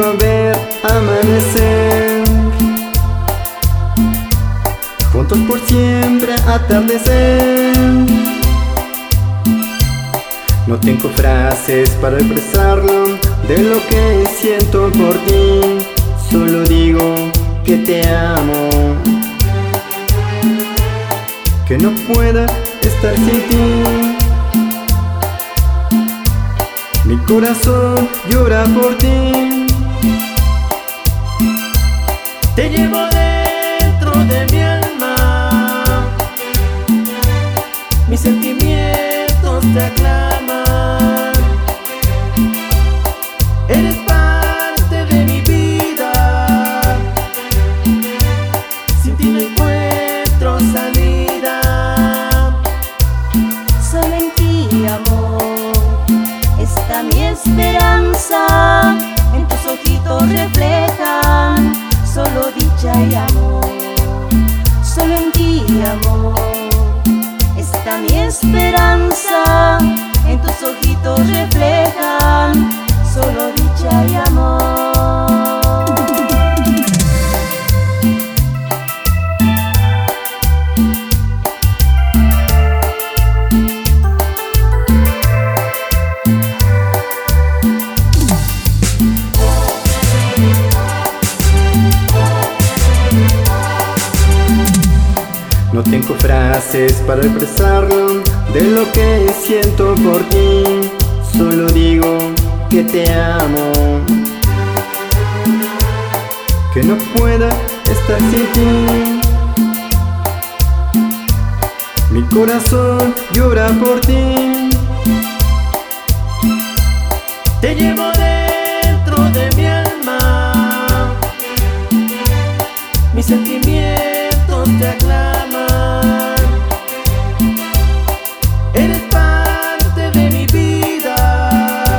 a ver amanecer, juntos por siempre atardecer. No tengo frases para expresarlo de lo que siento por ti, solo digo que te amo, que no pueda estar sin ti. Mi corazón llora por ti. Te llevo dentro de mi alma, mis sentimientos te aclaman. Eres parte de mi vida, sin ti no encuentro salida. Solo en ti, amor, está mi esperanza. En tus ojitos reflejan solo dicha y amor. Solo en ti, amor, está mi esperanza. En tus ojitos reflejan solo dicha y amor. No tengo frases para expresarlo de lo que siento por ti, solo digo que te amo, que no pueda estar sin ti. Mi corazón llora por ti. Te llevo dentro de mi alma, mis sentimientos te aclaman. Eres parte de mi vida,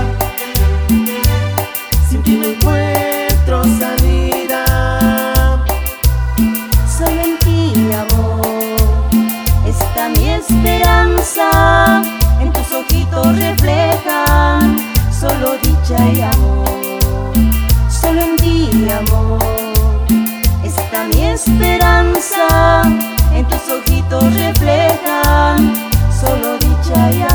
sin ti no encuentro salida. Solo en ti, amor, está mi esperanza. En tus ojitos reflejan solo dicha y amor. Solo en ti, amor, está mi esperanza. En tus ojitos reflejan solo dicha y amor.